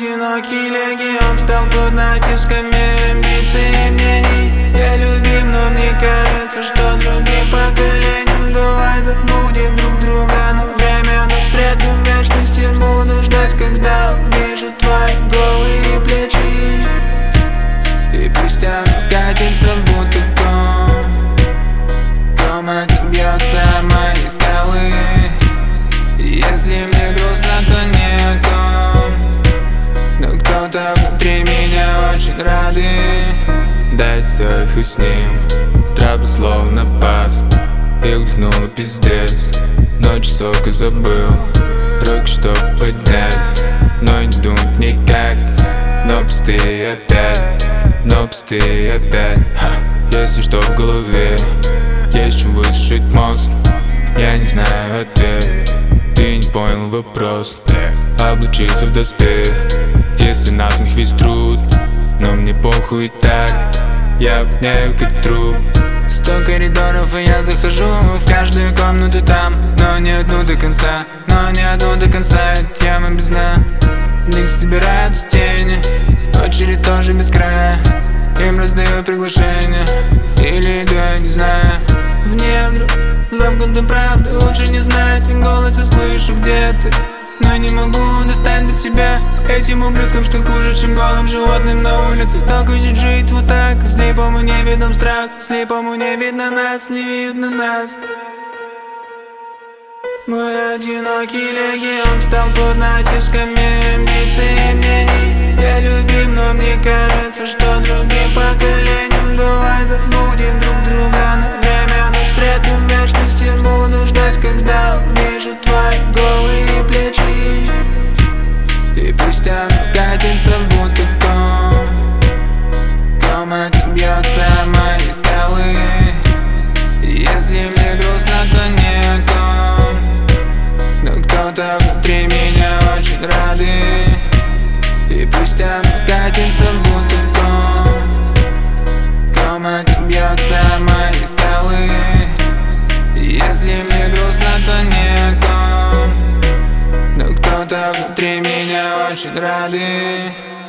одинокий легион стал под натисками амбиций и мнений. Я любим, но мне кажется, что другим поколениям. Давай забудем друг друга на время, но встретим в вечности. Буду ждать, когда увижу твои голые плечи. И пусть она вкатится, будто ком один бьется о мои скалы. Если мне грустно, то не о том, но кто-то внутри меня очень рады. Дать все их и с ним, трапа словно пас. И вдохнула пиздец, но часок и забыл руки, чтоб поднять, но не думать никак. Но пустые опять, но пустые опять. Если что в голове, есть чем высушить мозг. Я не знаю ответ, ты не понял вопрос. Облачиться в доспех, если насмех весь труд. Но мне похуй так, я воняю как труп. 100 коридоров, и я захожу в каждую комнату там, но не одну до конца, но не одну до конца. Это яма без дна, в них собираются тени. Очередь тоже без края, им раздаю приглашение. Или иду, я не знаю, в недра замкнутой правды. Лучше не знать, и голос я слышу, где ты, но не могу достать до тебя. Этим ублюдкам, что хуже, чем голым животным на улице. Так хочет жить вот так, слепому не видно страх. Слепому не видно нас, не видно нас. Мой одинокий легион стал под натисками амбиций и мнений. Я любим, но мне кажется, что другим поколениям. Давай забудем друг друга на время, но встретим в вечности. Буду ждать, когда увижу твои голые плечи. И пусть она вкатится, будто ком один бьется о мои скалы. Если мне грустно, то не о том, но кто-то внутри меня очень рады. И пусть она вкатится, будто ком один бьется о мои скалы. Если мне грустно, то не о том, но кто-то внутри меня очень рады.